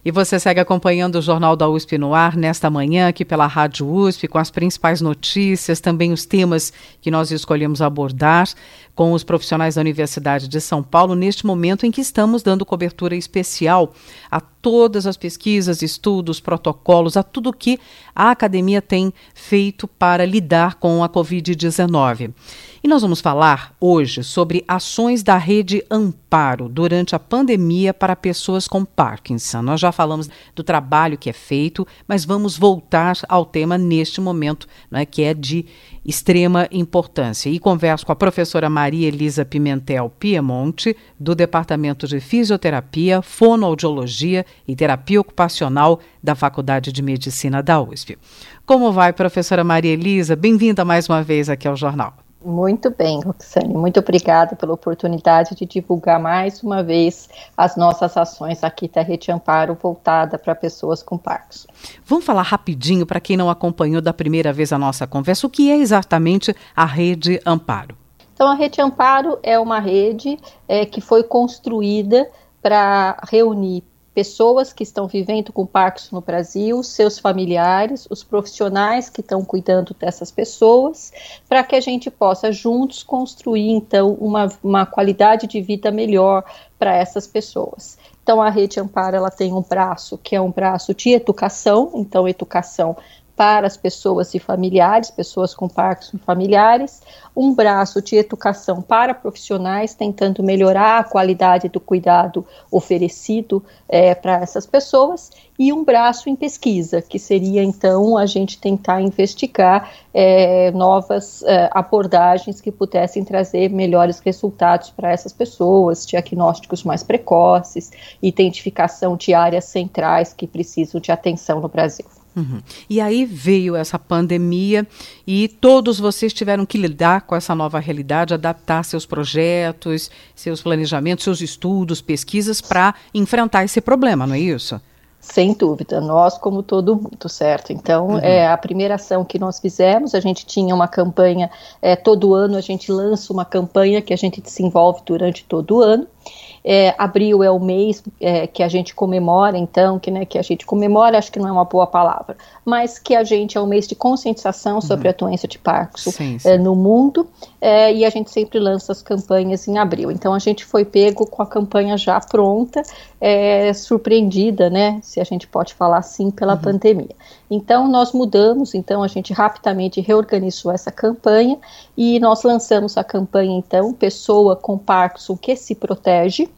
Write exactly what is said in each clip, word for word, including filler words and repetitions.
E você segue acompanhando o Jornal da U S P no ar nesta manhã, aqui pela Rádio U S P, com as principais notícias, também os temas que nós escolhemos abordar com os profissionais da Universidade de São Paulo, neste momento em que estamos dando cobertura especial a todas as pesquisas, estudos, protocolos, a tudo que a academia tem feito para lidar com a covid dezenove. E nós vamos falar hoje sobre ações da Rede Amparo durante a pandemia para pessoas com Parkinson. Nós já falamos do trabalho que é feito, mas vamos voltar ao tema neste momento, né, que é de extrema importância. E converso com a professora Maria Elisa Pimentel Piemonte, do Departamento de Fisioterapia, Fonoaudiologia e Terapia Ocupacional da Faculdade de Medicina da U S P. Como vai, professora Maria Elisa? Bem-vinda mais uma vez aqui ao Jornal. Muito bem, Roxane. Muito obrigada pela oportunidade de divulgar mais uma vez as nossas ações aqui da Rede Amparo voltada para pessoas com Parkinson. Vamos falar rapidinho para quem não acompanhou da primeira vez a nossa conversa, o que é exatamente a Rede Amparo? Então, a Rede Amparo é uma rede é, que foi construída para reunir pessoas que estão vivendo com Parkinson no Brasil, seus familiares, os profissionais que estão cuidando dessas pessoas, para que a gente possa juntos construir, então, uma, uma qualidade de vida melhor para essas pessoas. Então, a Rede Amparo, ela tem um braço que é um braço de educação, então, educação para as pessoas e familiares, pessoas com Parkinson e familiares, um braço de educação para profissionais, tentando melhorar a qualidade do cuidado oferecido é, para essas pessoas, e um braço em pesquisa, que seria, então, a gente tentar investigar é, novas é, abordagens que pudessem trazer melhores resultados para essas pessoas, diagnósticos mais precoces, identificação de áreas centrais que precisam de atenção no Brasil. Uhum. E aí veio essa pandemia e todos vocês tiveram que lidar com essa nova realidade, adaptar seus projetos, seus planejamentos, seus estudos, pesquisas para enfrentar esse problema, não é isso? Sem dúvida, nós como todo mundo, certo? Então, uhum. é, a primeira ação que nós fizemos, a gente tinha uma campanha, é, todo ano a gente lança uma campanha que a gente desenvolve durante todo o ano. É, abril é o mês é, que a gente comemora, então, que, né, que a gente comemora, acho que não é uma boa palavra, mas que a gente é o mês de conscientização sobre uhum. a doença de Parkinson sim, sim. É, no mundo, é, e a gente sempre lança as campanhas em abril. Então, a gente foi pego com a campanha já pronta, é, surpreendida, né, se a gente pode falar assim, pela uhum. pandemia. Então, nós mudamos, então, a gente rapidamente reorganizou essa campanha e nós lançamos a campanha, então, Pessoa com Parkinson que se protege,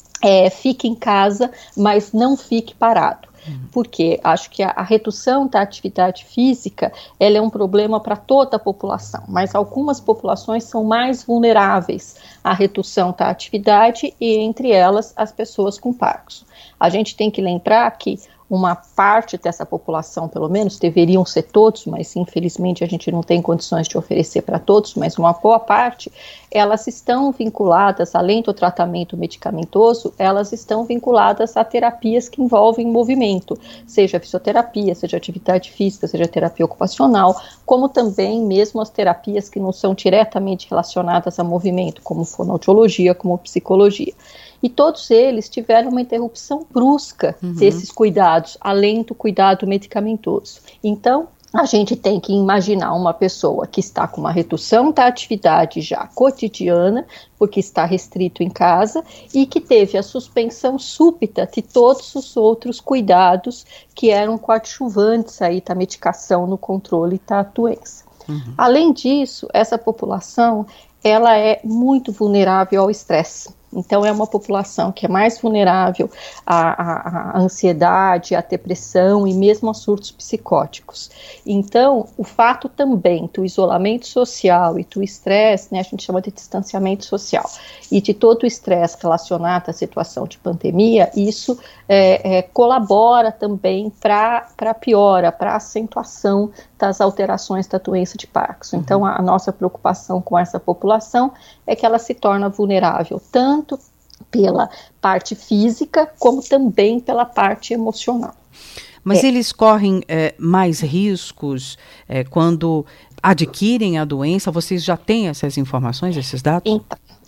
É, fique em casa, mas não fique parado. Uhum. Porque acho que a, a redução da atividade física, ela é um problema para toda a população, mas algumas populações são mais vulneráveis à redução da atividade e entre elas as pessoas com Parkinson. A gente tem que lembrar que uma parte dessa população, pelo menos, deveriam ser todos, mas infelizmente a gente não tem condições de oferecer para todos, mas uma boa parte, elas estão vinculadas, além do tratamento medicamentoso, elas estão vinculadas a terapias que envolvem movimento, seja fisioterapia, seja atividade física, seja terapia ocupacional, como também mesmo as terapias que não são diretamente relacionadas a movimento, como fonoaudiologia, como psicologia. E todos eles tiveram uma interrupção brusca uhum. desses cuidados, além do cuidado medicamentoso. Então, a gente tem que imaginar uma pessoa que está com uma redução da atividade já cotidiana, porque está restrito em casa, e que teve a suspensão súbita de todos os outros cuidados que eram coadjuvantes aí da medicação no controle da doença. Uhum. Além disso, essa população, ela é muito vulnerável ao estresse. Então, é uma população que é mais vulnerável à, à, à ansiedade, à depressão e mesmo a surtos psicóticos. Então, o fato também do isolamento social e do estresse, né, a gente chama de distanciamento social, e de todo o estresse relacionado à situação de pandemia, isso é, é, colabora também para a piora, para a acentuação das alterações da doença de Parkinson. Uhum. Então, a, a nossa preocupação com essa população é que ela se torna vulnerável, tanto tanto pela parte física, como também pela parte emocional. Mas é. eles correm é, mais riscos é, quando adquirem a doença? Vocês já têm essas informações, esses dados? Então,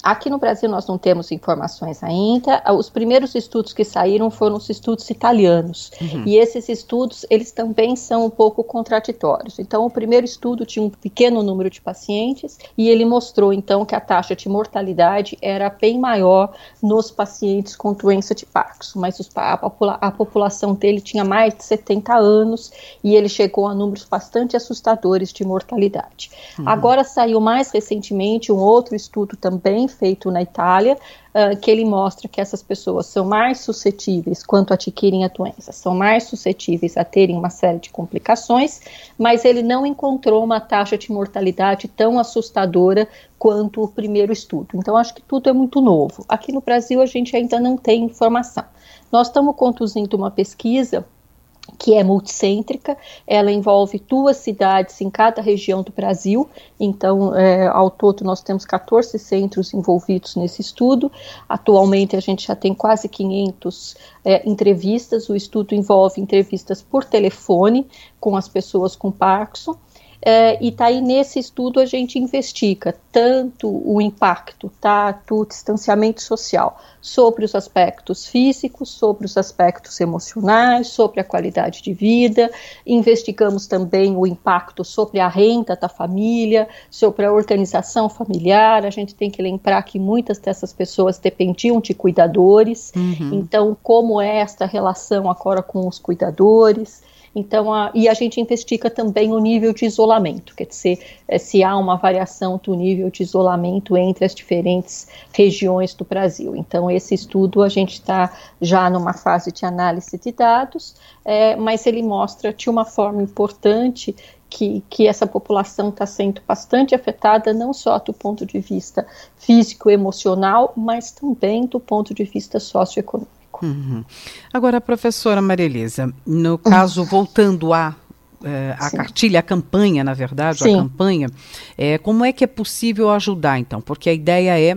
Aqui no Brasil nós não temos informações ainda. Os primeiros estudos que saíram foram os estudos italianos. Uhum. E esses estudos, eles também são um pouco contraditórios. Então, o primeiro estudo tinha um pequeno número de pacientes e ele mostrou, então, que a taxa de mortalidade era bem maior nos pacientes com doença de Parkinson. Mas os, a, popula- a população dele tinha mais de setenta anos e ele chegou a números bastante assustadores de mortalidade. Uhum. Agora saiu mais recentemente um outro estudo também feito na Itália, uh, que ele mostra que essas pessoas são mais suscetíveis quanto adquirem a doença, são mais suscetíveis a terem uma série de complicações, mas ele não encontrou uma taxa de mortalidade tão assustadora quanto o primeiro estudo. Então, acho que tudo é muito novo. Aqui no Brasil, a gente ainda não tem informação. Nós estamos conduzindo uma pesquisa que é multicêntrica, ela envolve duas cidades em cada região do Brasil, então é, ao todo nós temos quatorze centros envolvidos nesse estudo. Atualmente a gente já tem quase quinhentas é, entrevistas, o estudo envolve entrevistas por telefone com as pessoas com Parkinson. É, e tá aí nesse estudo a gente investiga tanto o impacto, tá, do distanciamento social sobre os aspectos físicos, sobre os aspectos emocionais, sobre a qualidade de vida, investigamos também o impacto sobre a renda da família, sobre a organização familiar. A gente tem que lembrar que muitas dessas pessoas dependiam de cuidadores, uhum. Então como é esta relação agora com os cuidadores. Então, a, e a gente investiga também o nível de isolamento, quer dizer, é, se há uma variação do nível de isolamento entre as diferentes regiões do Brasil. Então, esse estudo a gente está já numa fase de análise de dados, é, mas ele mostra de uma forma importante que, que essa população está sendo bastante afetada, não só do ponto de vista físico-emocional, mas também do ponto de vista socioeconômico. Uhum. Agora, professora Maria Elisa, no caso, voltando à eh, a cartilha, a campanha, na verdade, Sim. a campanha, eh, como é que é possível ajudar, então? Porque a ideia é,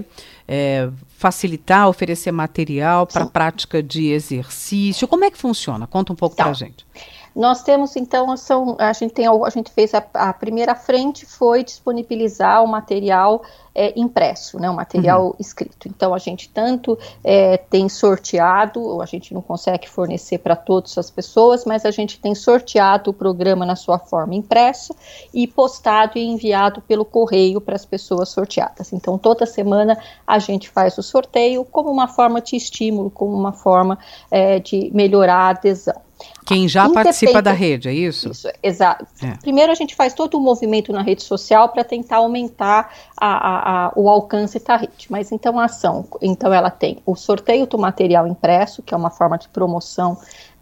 é facilitar, oferecer material para a prática de exercício. Como é que funciona? Conta um pouco então, para a gente. Nós temos, então, são, a, gente tem, a gente fez a, a primeira frente foi disponibilizar o material é, impresso, né, o material uhum. escrito. Então, a gente tanto é, tem sorteado, a gente não consegue fornecer para todas as pessoas, mas a gente tem sorteado o programa na sua forma impressa e postado e enviado pelo correio para as pessoas sorteadas. Então, toda semana a gente faz o sorteio como uma forma de estímulo, como uma forma é, de melhorar a adesão. Quem já participa da rede, é isso? Isso, exato. É. Primeiro a gente faz todo o movimento na rede social para tentar aumentar a, a, a, o alcance da rede, mas então a ação, então ela tem o sorteio do material impresso, que é uma forma de promoção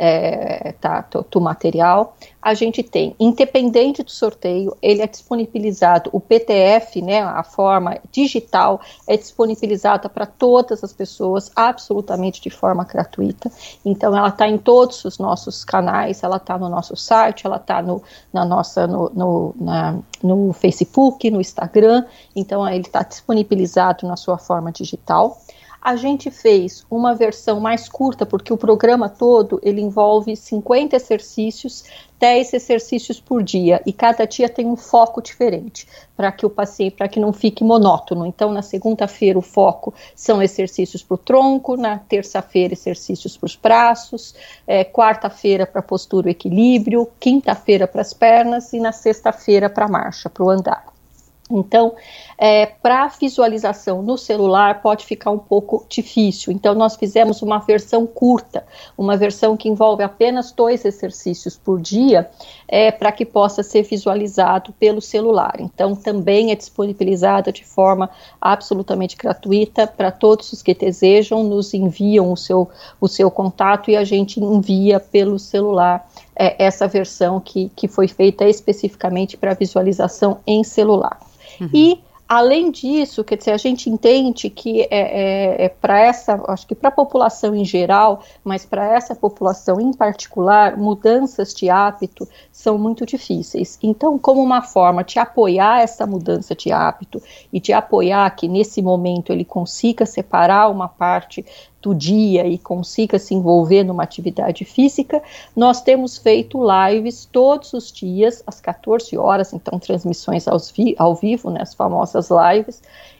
é, tá, do, do material. A gente tem, independente do sorteio, ele é disponibilizado, o P T F, né, a forma digital, é disponibilizada para todas as pessoas, absolutamente de forma gratuita. Então ela está em todos os nossos canais, ela está no nosso site, ela está no, na nossa, no, no, na, no Facebook, no Instagram, então ele está disponibilizado na sua forma digital. A gente fez uma versão mais curta, porque o programa todo, ele envolve cinquenta exercícios, dez exercícios por dia, e cada dia tem um foco diferente, para que o paciente, para que não fique monótono. Então, na segunda-feira, o foco são exercícios para o tronco, na terça-feira, exercícios para os braços, é, quarta-feira, para postura e equilíbrio, quinta-feira, para as pernas, e na sexta-feira, para a marcha, para o andar. Então, é, para visualização no celular pode ficar um pouco difícil, então nós fizemos uma versão curta, uma versão que envolve apenas dois exercícios por dia, é, para que possa ser visualizado pelo celular. Então também é disponibilizada de forma absolutamente gratuita para todos os que desejam, nos enviam o seu, o seu contato e a gente envia pelo celular é, essa versão que, que foi feita especificamente para visualização em celular. Uhum. E, além disso, quer dizer, a gente entende que é, é, é para essa, acho que para a população em geral, mas para essa população em particular, mudanças de hábito são muito difíceis. Então, como uma forma de apoiar essa mudança de hábito e de apoiar que nesse momento ele consiga separar uma parte do dia e consiga se envolver numa atividade física, nós temos feito lives todos os dias, às quatorze horas, então transmissões aos vi- ao vivo, né, as famosas lives,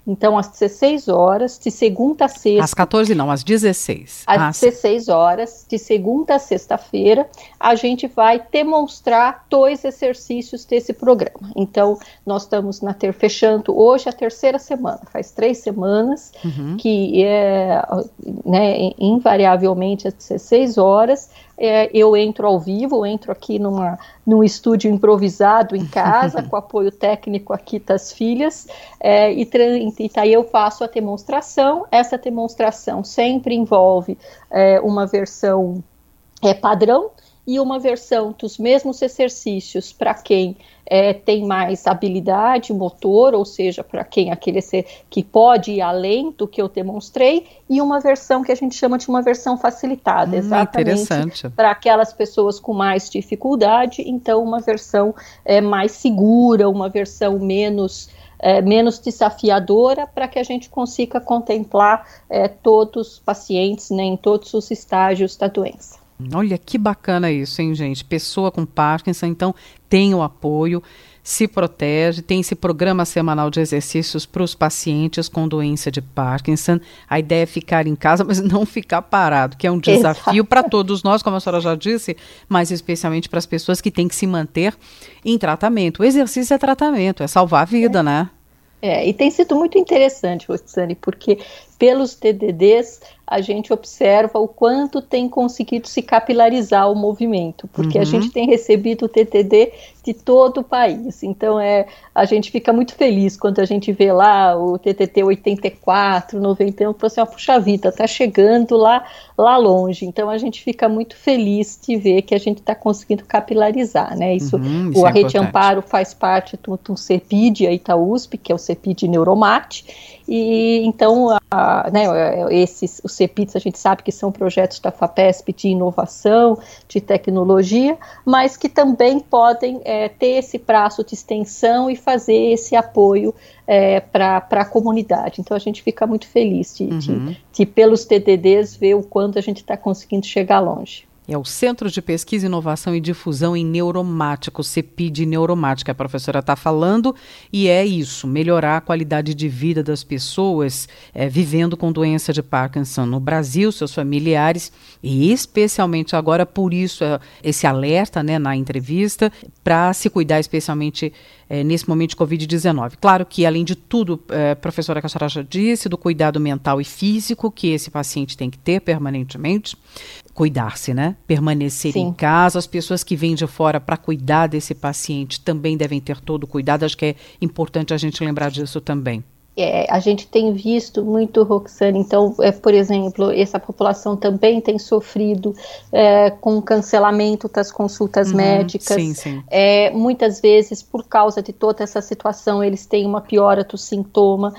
Então, às dezesseis horas, de segunda a sexta... Às quatorze não, às dezesseis. Às ah, dezesseis horas, de segunda a sexta-feira, a gente vai demonstrar dois exercícios desse programa. Então, nós estamos na ter, fechando hoje a terceira semana, faz três semanas, uhum. que é, né, invariavelmente às dezesseis horas, é, eu entro ao vivo, eu entro aqui numa, num estúdio improvisado em casa, com apoio técnico aqui das filhas, é, e, e aí eu faço a demonstração. Essa demonstração sempre envolve é, uma versão é, padrão e uma versão dos mesmos exercícios para quem é, tem mais habilidade motor, ou seja, para quem aquele que pode ir além do que eu demonstrei, e uma versão que a gente chama de uma versão facilitada, hum, exatamente para aquelas pessoas com mais dificuldade. Então, uma versão é, mais segura, uma versão menos... É, menos desafiadora, para que a gente consiga contemplar é, todos os pacientes, né, em todos os estágios da doença. Olha que bacana isso, hein, gente? Pessoa com Parkinson, então, tem o apoio, se protege, tem esse programa semanal de exercícios para os pacientes com doença de Parkinson. A ideia é ficar em casa, mas não ficar parado, que é um desafio para todos nós, como a senhora já disse, mas especialmente para as pessoas que têm que se manter em tratamento. O exercício é tratamento, é salvar a vida, é. né? É, e tem sido muito interessante, Roxane, porque pelos T D Ds a gente observa o quanto tem conseguido se capilarizar o movimento, porque uhum. a gente tem recebido o T T D de todo o país. Então é, a gente fica muito feliz quando a gente vê lá o T T T oitenta e quatro, noventa e um, assim, ó, puxa vida, está chegando lá, lá longe. Então a gente fica muito feliz de ver que a gente está conseguindo capilarizar, né? Isso, uhum, isso o é A Rede Amparo faz parte do, do CEPID, a Itaúsp, que é o CEPID Neuromate, e então a, né, esses, os CEPIDs a gente sabe que são projetos da FAPESP de inovação, de tecnologia, mas que também podem é, ter esse prazo de extensão e fazer esse apoio é, para a comunidade. Então a gente fica muito feliz de, uhum. de, de pelos T D Ds ver o quanto a gente está conseguindo chegar longe. É o Centro de Pesquisa, Inovação e Difusão em Neuromática, o CEPID Neuromática, a professora está falando, e é isso, melhorar a qualidade de vida das pessoas é, vivendo com doença de Parkinson no Brasil, seus familiares, e especialmente agora, por isso, é, esse alerta, né, na entrevista, para se cuidar especialmente é, nesse momento de covid dezenove. Claro que, além de tudo, é, professora Cassara já disse, do cuidado mental e físico que esse paciente tem que ter permanentemente, cuidar-se, né? Permanecer Sim. em casa. As pessoas que vêm de fora para cuidar desse paciente também devem ter todo o cuidado. Acho que é importante a gente lembrar disso também. É, a gente tem visto muito, Roxane, então, é, por exemplo, essa população também tem sofrido é, com o cancelamento das consultas uhum, médicas. Sim, sim. É, muitas vezes, por causa de toda essa situação, eles têm uma piora do sintoma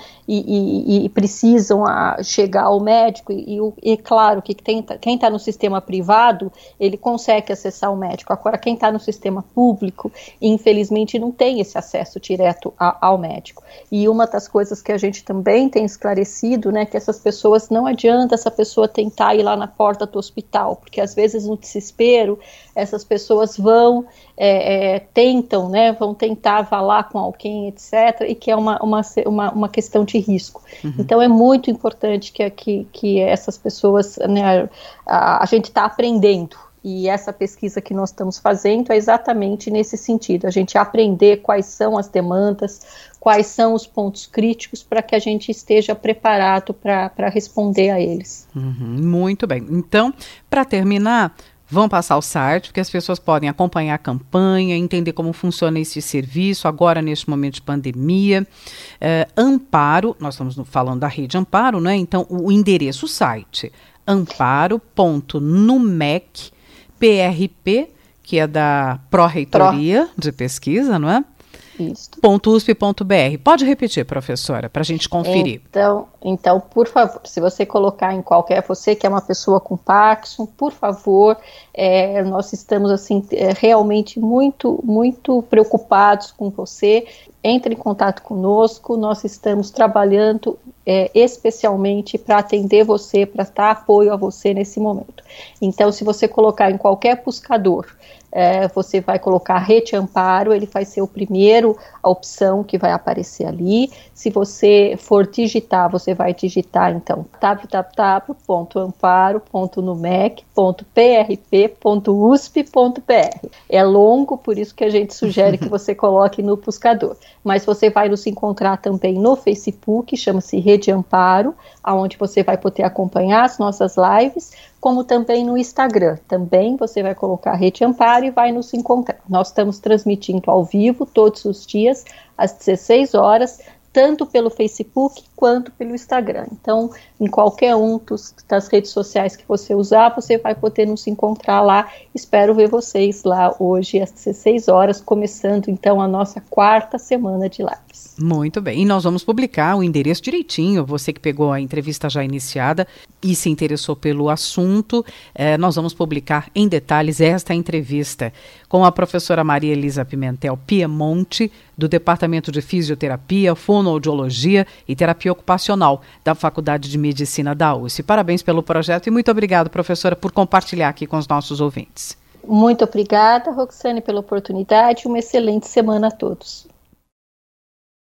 e, e, e precisam a, chegar ao médico. E, e, e claro que tem, quem está no sistema privado, ele consegue acessar o médico. Agora, quem está no sistema público, infelizmente, não tem esse acesso direto a, ao médico. E uma das coisas que a gente também tem esclarecido, né, que essas pessoas, não adianta essa pessoa tentar ir lá na porta do hospital, porque às vezes no desespero, essas pessoas vão, é, é, tentam, né, vão tentar falar com alguém, etcétera, e que é uma, uma, uma, uma questão de risco. Uhum. Então é muito importante que, que, que essas pessoas, né, a, a gente está aprendendo. E essa pesquisa que nós estamos fazendo é exatamente nesse sentido, a gente aprender quais são as demandas, quais são os pontos críticos para que a gente esteja preparado para responder a eles. Uhum, muito bem. Então, para terminar, vão passar o site, porque as pessoas podem acompanhar a campanha, entender como funciona esse serviço, agora neste momento de pandemia. É, Amparo, nós estamos falando da Rede Amparo, né? Então, o endereço, o site, amparo ponto numec P R P, que é da Pró-Reitoria Pro. de Pesquisa, não é? Isso. .usp.br. Pode repetir, professora, para a gente conferir. Então, então, por favor, se você colocar em qualquer, você que é uma pessoa com Parkinson, por favor, é, nós estamos assim, é, realmente muito, muito preocupados com você. Entre em contato conosco, nós estamos trabalhando é, especialmente para atender você, para dar apoio a você nesse momento. Então, se você colocar em qualquer buscador, é, você vai colocar Rede Amparo, ele vai ser o primeiro, a opção que vai aparecer ali. Se você for digitar, você vai digitar, então, w w w ponto amparo ponto numec ponto p r p ponto u s p ponto b r. É longo, por isso que a gente sugere que você coloque no buscador. Mas você vai nos encontrar também no Facebook, chama-se Rede Amparo, onde você vai poder acompanhar as nossas lives, como também no Instagram. Também você vai colocar Rede Amparo e vai nos encontrar. Nós estamos transmitindo ao vivo todos os dias, às dezesseis horas, tanto pelo Facebook quanto pelo Instagram. Então, em qualquer um dos, das redes sociais que você usar, você vai poder nos encontrar lá. Espero ver vocês lá hoje às dezesseis horas, começando então a nossa quarta semana de lives. Muito bem, e nós vamos publicar o endereço direitinho, você que pegou a entrevista já iniciada e se interessou pelo assunto, eh, nós vamos publicar em detalhes esta entrevista com a professora Maria Elisa Pimentel Piemonte, do Departamento de Fisioterapia, Fonoaudiologia e Terapia Ocupacional da Faculdade de Medicina da U S P. Parabéns pelo projeto e muito obrigado, professora, por compartilhar aqui com os nossos ouvintes. Muito obrigada, Roxane, pela oportunidade e uma excelente semana a todos.